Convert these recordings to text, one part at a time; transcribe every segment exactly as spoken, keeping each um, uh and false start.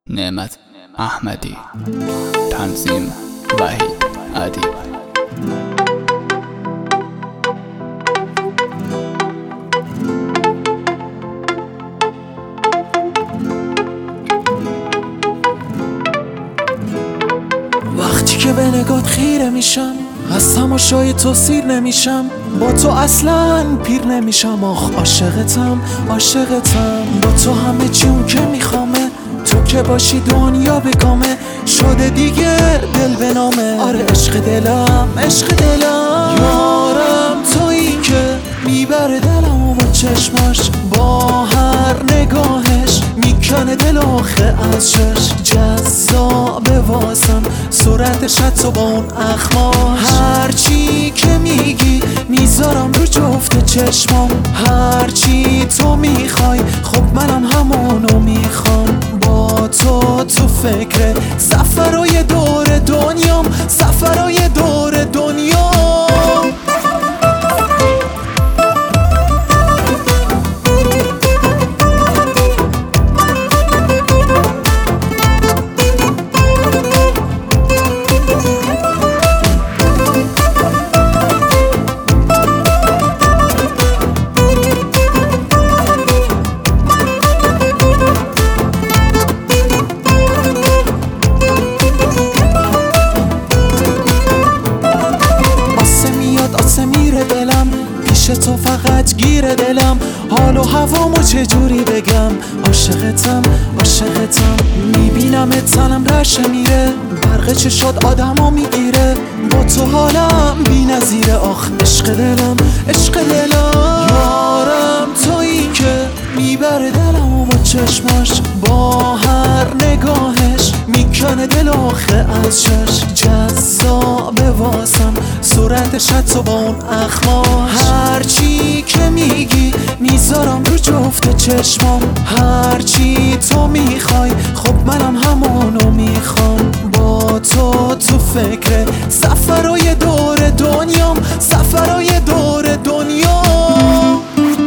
نعمت احمدی. تنظیم وحید ادیب. وقتی که به نگات خیره میشم، از تماشای تو سیر نمیشم، با تو اصلا پیر نمیشم. آخ عاشقتم عاشقتم، با تو همه چی اون که میخوامه، تو که باشی دنیا بگامه، شده دیگه دل به نامه. آره عشق دلم عشق دلم، یارم تویی که میبره دلمو با چشماش، با هر نگاهش میکنه دل آخه از شش. جذابه واسم صورتش حتی با اون اخماش، هرچی که میگی میذارم رو جفت چشمام، هرچی تو میخوای خب منم همونو میخوام. با تو تو فکر سفرهای دور دنیام، سفرهای دور دنیام. آسه میره دلم پیش تو، فقط گیره دلم، حال و هوامو چجوری بگم. عاشقتم عاشقتم، میبینم تنم رشه میره، برق چشات آدمو میگیره، با تو حالم بی نظیره. آخ عشق دلم عشق دلم، یارم تویی که میبره دلمو با چشماش، با هر نگاهش میکنه دل آخه از شش. جذابه واسم صورتش حتی با اون اخماش، هرچی که میگی میذارم رو جفت چشمام، هرچی تو میخوای خب منم همونو میخوام. با تو تو فکر سفرهای دور دنیام، سفرهای دور دنیام.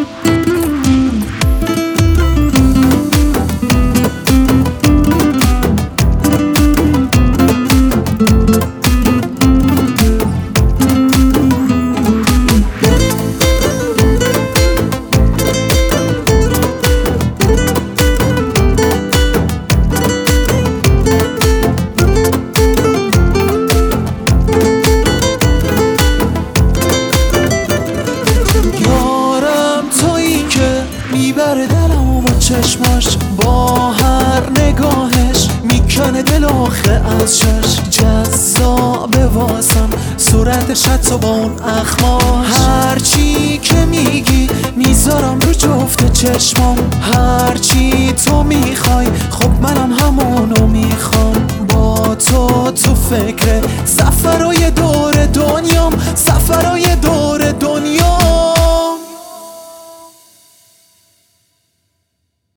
میبره دلمو با چشماش، با هر نگاهش میکنه دل آخه از شش. جذابه واسم صورتش حتی با اون اخماش، هرچی که میگی میذارم رو جفت چشمام، هرچی تو